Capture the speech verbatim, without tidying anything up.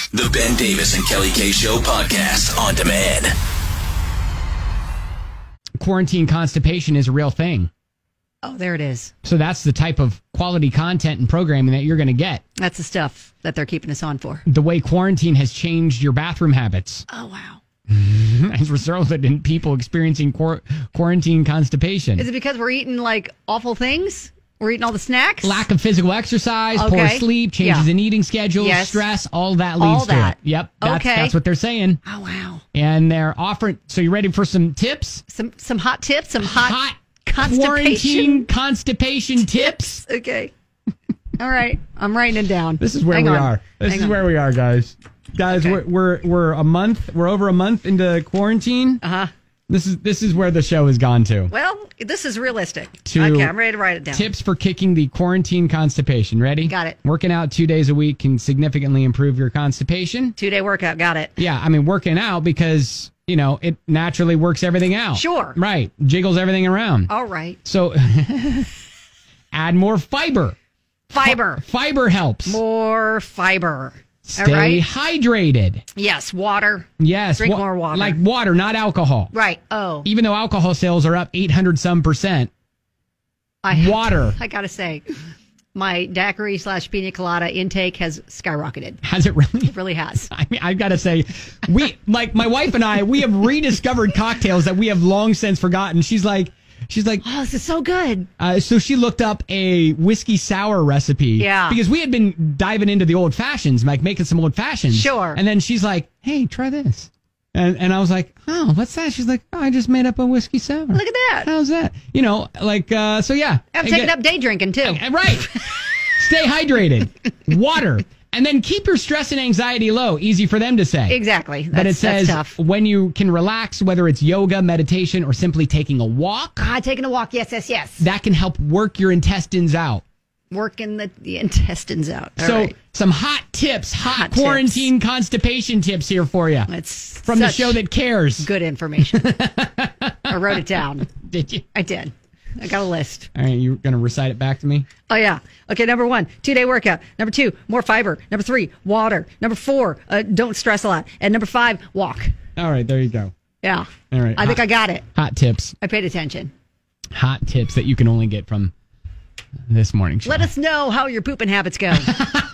The Ben Davis and Kelly K Show podcast on demand. Quarantine constipation is a real thing. Oh, there it is. So that's the type of quality content and programming that you're going to get. That's the stuff that they're keeping us on for. The way quarantine has changed your bathroom habits. Oh, wow. As resulted in people experiencing quar- quarantine constipation. Is it because we're eating like awful things? We're eating all the snacks? Lack of physical exercise, Okay. poor sleep, changes Yeah. in eating schedules, Yes. stress, all that leads All to that. it. Yep, that's, Okay. that's what they're saying. Oh, wow. And they're offering, so you ready for some tips? Some some hot tips, some hot, Hot constipation quarantine constipation tips. Okay. All right. I'm writing it down. This is where Hang we on. are. This Hang is on. where we are, guys. Guys, Okay. we're, we're we're a month. We're over a month into quarantine. Uh-huh. This is this is where the show has gone to. Well, this is realistic. To okay, I'm ready to write it down. Tips for kicking the quarantine constipation. Ready? Got it. Working out two days a week can significantly improve your constipation. Two-day workout. Got it. Yeah, I mean working out because you know it naturally works everything out. Sure. Right, jiggles everything around. All right. So add more fiber. Fiber. Fiber helps. More fiber. Stay All right. hydrated. Yes, water. Yes. Drink wa- more water. Like water, not alcohol. Right. Oh. Even though alcohol sales are up eight hundred some percent, I, water. I gotta say, my daiquiri slash pina colada intake has skyrocketed. Has it really? It really has. I mean, I've got to say, we, like my wife and I, we have rediscovered cocktails that we have long since forgotten. She's like, she's like, Oh, this is so good. uh, so she looked up a whiskey sour recipe. Yeah. Because we had been diving into the old fashions, like making some old fashions. Sure. And then she's like, hey, try this. And and I was like, oh, what's that? She's like, oh, I just made up a whiskey sour. Look at that. How's that? You know, like, uh, so yeah. I'm I taking get- up day drinking too. Uh, Right. Stay hydrated. Water. And then keep your stress and anxiety low. Easy for them to say. Exactly. That's, But it says that's tough. when you can relax, whether it's yoga, meditation, or simply taking a walk, Ah, taking a walk. Yes, yes, yes. that can help work your intestines out. Working the, the intestines out. All so right. some hot tips, hot, Hot quarantine constipation tips here for you. It's From the such show that cares. good information. I wrote it down. Did you? I did. I got a list. All right, you're going to recite it back to me? Oh, yeah. Okay, number one, two-day workout. Number two, more fiber. Number three, water. Number four, uh, don't stress a lot. And number five, walk. All right, there you go. Yeah. All right. I think hot, I got it. Hot tips. I paid attention. Hot tips that you can only get from this morning show. Let us know how your pooping habits go.